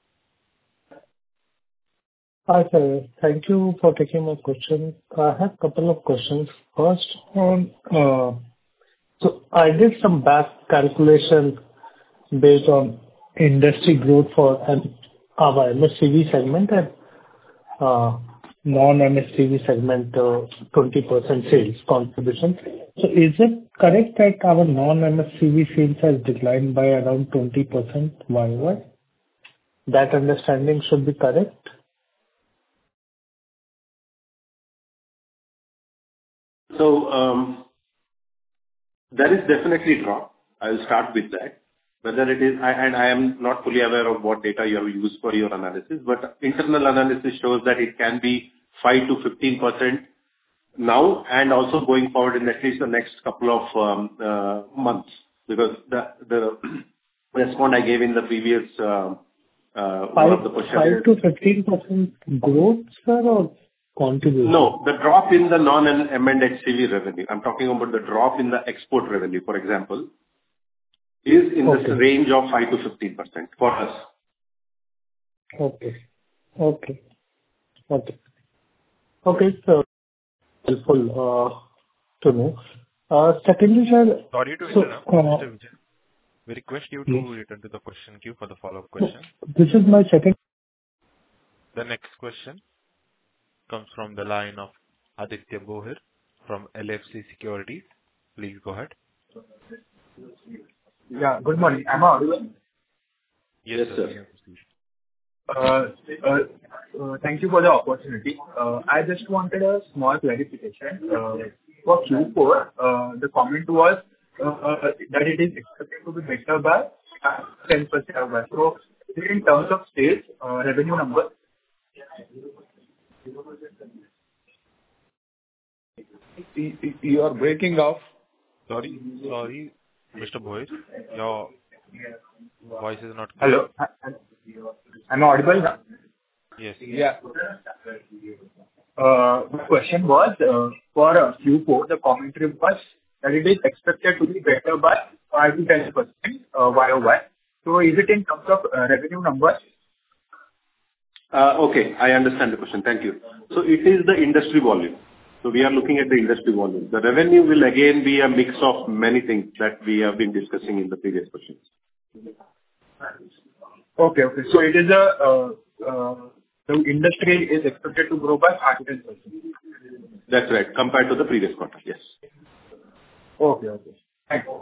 Hi, sir. Thank you for taking my question. I have a couple of questions. First, on, uh, so I did some back calculation based on industry growth for an- our M S C V segment and uh, non-M S C V segment, uh, twenty percent sales contribution. So is it correct that our non-M S C V sales has declined by around twenty percent Y O Y? That understanding should be correct? So um, there is definitely drop. I will start with that. Whether it is, I, and I am not fully aware of what data you have used for your analysis, but internal analysis shows that it can be five to fifteen percent now and also going forward in at least the next couple of um, uh, months, because the the response I gave in the previous uh, uh, one of the questions. five to fifteen percent growth, sir, or contribution? No, the drop in the non-M and H C V revenue. I'm talking about the drop in the export revenue, for example, is in Okay. this range of five to fifteen percent for us. Okay. Okay. Okay. Okay, so helpful uh, to know. Uh, Secondly, sir, Sorry to so interrupt, uh, Mister Vijay. We request you to yes, return to the question queue for the follow-up question. this is my second. The next question comes from the line of Aditya Bohir from L F C Securities. Please go ahead. Yeah, good morning. Am I audible? Yes, Yes, sir. sir. You may proceed. Uh, uh, uh, Thank you for the opportunity. Uh, I just wanted a small clarification. Uh, For Q four, uh, the comment was uh, uh, that it is expected to be better by ten percent. So in terms of sales, uh, revenue number? Y- y- You are breaking off. Sorry, sorry, Mister Bohir. Your voice is not clear. Hello? Am I audible now? Yes. Yeah. Uh, My question was, uh, for uh, Q four, the commentary was that it is expected to be better by five to ten percent uh, Y O Y. So is it in terms of uh, revenue numbers? Uh, Okay, I understand the question. Thank you. So it is the industry volume. So we are looking at the industry volume. The revenue will again be a mix of many things that we have been discussing in the previous questions. Okay, okay. So it is a, uh, uh, the industry is expected to grow by five to ten percent. That's right, compared to the previous quarter. Yes. Okay, okay. Thank you.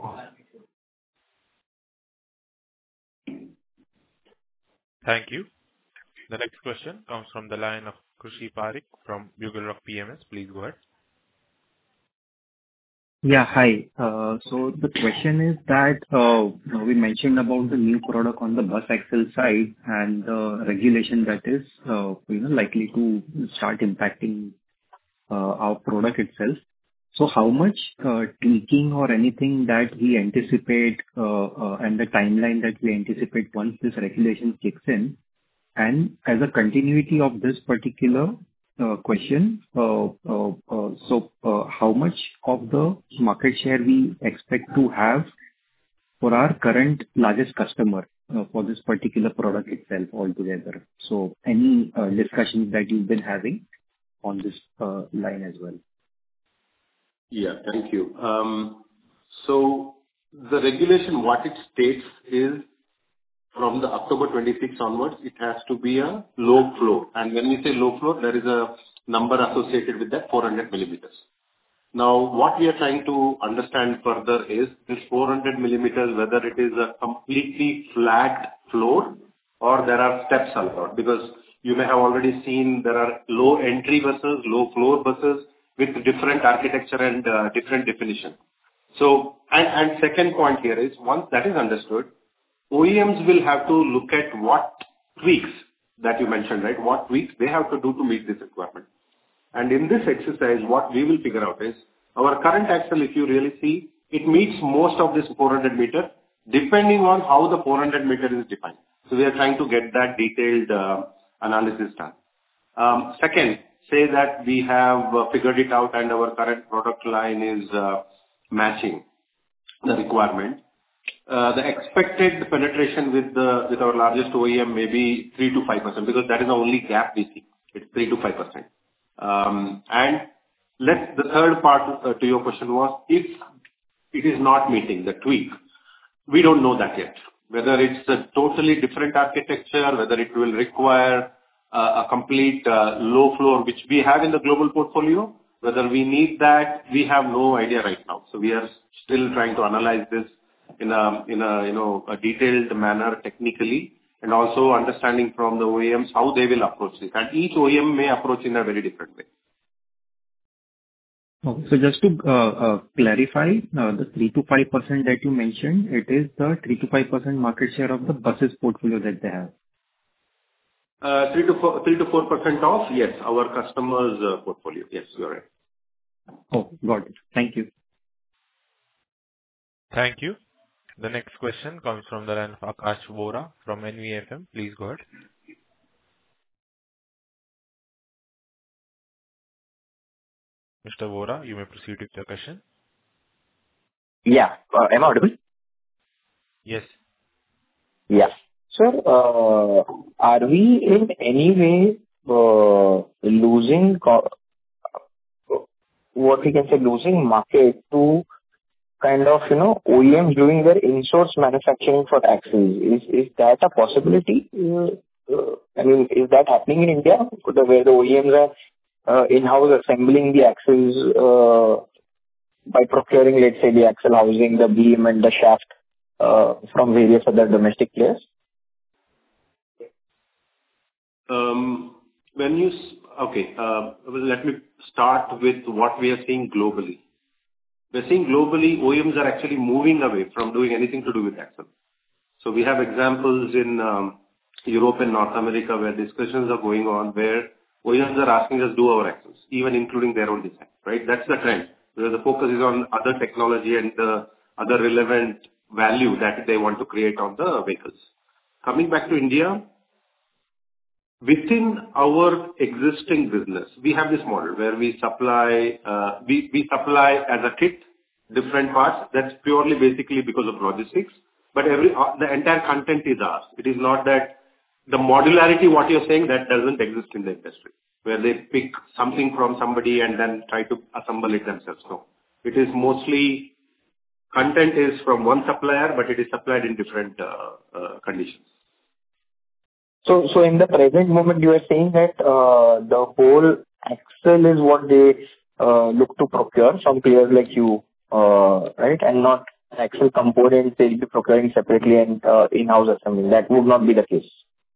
Thank you. The next question comes from the line of Krushi Parekh from Bugle Rock P M S. Please go ahead. Yeah, hi. Uh, So the question is that uh, we mentioned about the new product on the bus axle side and the regulation that is uh, you know likely to start impacting uh, our product itself. So how much uh, tweaking or anything that we anticipate uh, uh, and the timeline that we anticipate once this regulation kicks in? And as a continuity of this particular uh, question, uh, uh, uh, so uh, how much of the market share we expect to have for our current largest customer uh, for this particular product itself altogether? So any uh, discussions that you've been having on this uh, line as well? Yeah, thank you. Um, So the regulation, what it states is from the October twenty-sixth onwards, it has to be a low floor. And when we say low floor, there is a number associated with that, four hundred millimeters. Now, what we are trying to understand further is this four hundred millimeters, whether it is a completely flat floor or there are steps allowed. Because you may have already seen there are low entry buses, low floor buses with different architecture and uh, different definition. So, and, and second point here is, once that is understood, O E Ms will have to look at what tweaks that you mentioned, right? What tweaks they have to do to meet this requirement. And in this exercise, what we will figure out is, our current axle, if you really see, it meets most of this four hundred meter, depending on how the four hundred meter is defined. So we are trying to get that detailed uh, analysis done. Um, second, say that we have uh, figured it out and our current product line is uh, matching the requirement. Uh, the expected penetration with the with our largest O E M may be three to five percent, because that is the only gap we see. It's three to five percent. Um, and let the third part uh, to your question was, if it is not meeting the tweak, we don't know that yet. Whether it's a totally different architecture, whether it will require uh, a complete uh, low floor, which we have in the global portfolio, whether we need that, we have no idea right now. So we are still trying to analyze this in a, in a, you know, a detailed manner technically, and also understanding from the O E Ms how they will approach this. And each O E M may approach in a very different way. Oh, so just to uh, uh, clarify, uh, the three to five percent that you mentioned, it is the three to five percent market share of the buses portfolio that they have. Uh, three to four, three to four percent of, yes, our customers' uh, portfolio. Yes, you're right. Oh, got it. Thank you. Thank you. The next question comes from the line of Akash Vora from N V F M. Please go ahead. Mister Vora, you may proceed with your question. Yeah. Uh, Am I audible? Yes. Yeah. Sir, uh, are we in any way uh, losing co- what we can say, losing market to kind of, you know, O E Ms doing their in-source manufacturing for axles? Is is that a possibility? Uh, uh, I mean, is that happening in India, the- where the O E Ms are uh, in-house assembling the axles uh, by procuring, let's say, the axle housing, the beam and the shaft uh, from various other domestic players? Um, When you... s- Okay, uh, well, let me start with what we are seeing globally. We're seeing globally, O E Ms are actually moving away from doing anything to do with axle. So we have examples in um, Europe and North America, where discussions are going on, where O E Ms are asking us to do our axles, even including their own design, right? That's the trend, where the focus is on other technology and the other relevant value that they want to create on the vehicles. Coming back to India, within our existing business, we have this model where we supply, uh, we, we supply as a kit, different parts. That's purely basically because of logistics, but every, uh, the entire content is ours. It is not that the modularity, what you're saying, that doesn't exist in the industry, where they pick something from somebody and then try to assemble it themselves. No. It is mostly content is from one supplier, but it is supplied in different uh, uh, conditions. So, so in the present moment, you are saying that uh, the whole axle is what they uh, look to procure from players like you, uh, right? And not axle components they'll be procuring separately and uh, in-house assembly. That would not be the case.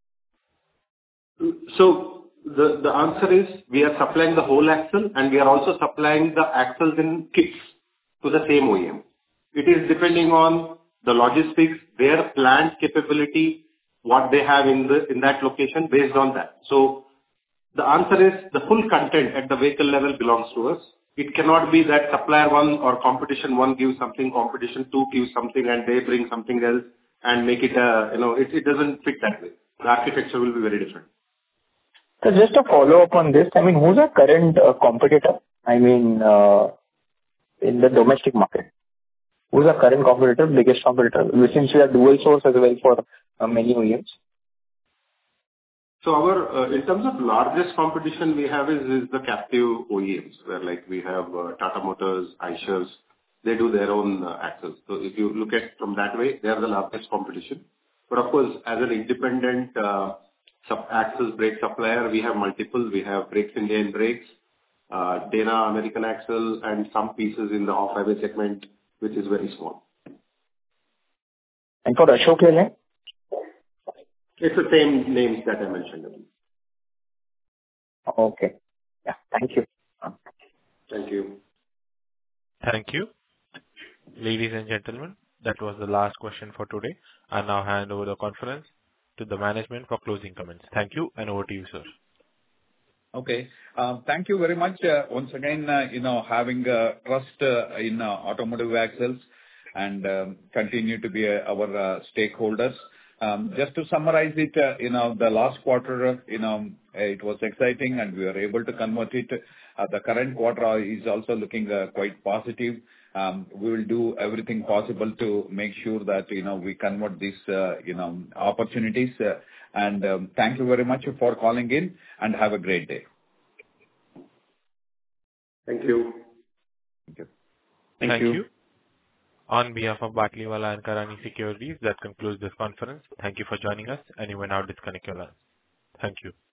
So the the answer is we are supplying the whole axle, and we are also supplying the axles in kits to the same O E M. It is depending on the logistics, their plant capability, what they have in the in that location, based on that. So the answer is the full content at the vehicle level belongs to us. It cannot be that supplier one or competition one gives something, competition two gives something, and they bring something else and make it a, you know, it it doesn't fit that way. The architecture will be very different. So just a follow-up on this, I mean, who's our current uh, competitor? I mean, uh, in the domestic market, who's our current competitor, biggest competitor? Since we are dual source as well for uh, many O E Ms. So our, uh, in terms of largest competition we have is is the captive O E Ms, where like we have uh, Tata Motors, Eicher, they do their own uh, axles. So if you look at from that way, they are the largest competition. But of course, as an independent uh, sub axles brake supplier, we have multiple. We have Brakes India and Brakes, uh, Dana American Axle, and some pieces in the off-highway segment, which is very small. And for Ashok Leyland? It's the same names that I mentioned. Okay. Yeah. Thank you. Thank you. Thank you. Ladies and gentlemen, that was the last question for today. I now hand over the conference to the management for closing comments. Thank you, and over to you, sir. Okay. Um, Thank you very much. Uh, Once again, uh, you know, having uh, trust uh, in uh, Automotive Axles and um, continue to be uh, our uh, stakeholders. Um, Just to summarize it, uh, you know, the last quarter, uh, you know, it was exciting, and we were able to convert it. Uh, The current quarter is also looking uh, quite positive. Um, We will do everything possible to make sure that, you know, we convert these, uh, you know, opportunities. uh, And um, thank you very much for calling in, and have a great day. Thank you. Thank you. Thank, Thank you. you. On behalf of Batlivala and Karani Securities, that concludes this conference. Thank you for joining us, and you may now disconnect your lines. Thank you.